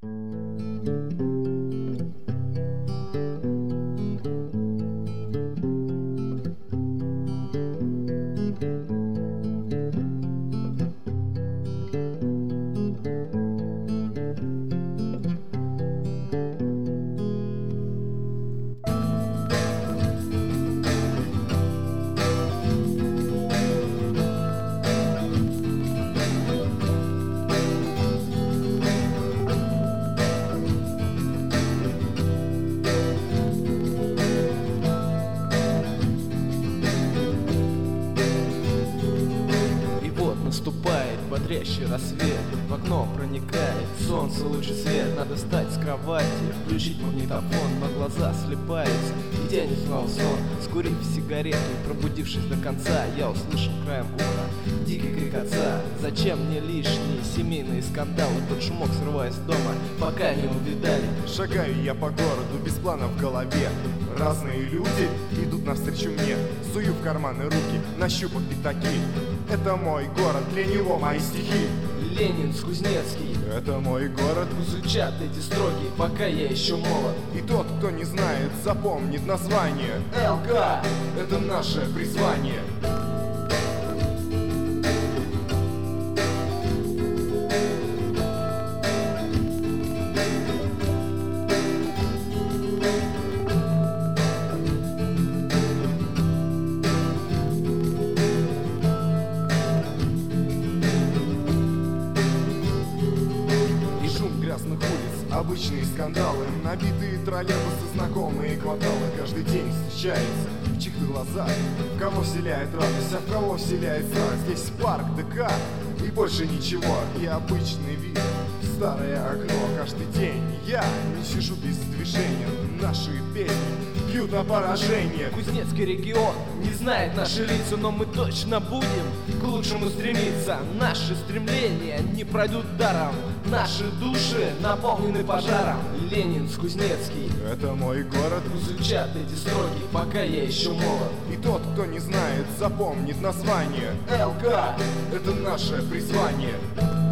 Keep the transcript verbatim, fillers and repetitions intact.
Наступает бодрящий рассвет, в окно проникает солнце, лучший свет. Надо встать с кровати, включить магнитофон, но глаза слепаются, и тянет снова сон. Скурив сигарету и пробудившись до конца, я услышал краем уха дикий крик отца. Зачем мне лишние семейные скандалы? Под шумок срываясь с дома, пока не увидали. Шагаю я по городу без плана в голове. Разные люди идут навстречу мне. Сую в карманы руки, нащупав пятаки. Это мой город, для него мои стихи. Ленинск-Кузнецкий, это мой город. Звучат эти строки, пока я еще молод. И тот, кто не знает, запомнит название. ЛК — это наше призвание. Грязных улиц, обычные скандалы, набитые троллейбусы, знакомые кварталы. Каждый день встречается в чьих-то глазах, в кого вселяет радость, а в кого вселяет страх. Здесь парк, ДК и больше ничего, и обычный вид в старое окно. Каждый день я не сижу без движения, наши песни бьют на поражение. Кузнецкий регион не знает наши лица, но мы точно будем к лучшему стремиться. Наши стремления не пройдут даром, наши души наполнены пожаром. Ленинск-Кузнецкий, это мой город. Звучат эти строки, пока я еще молод. И тот, кто не знает, запомнит название. ЛК — это наше призвание.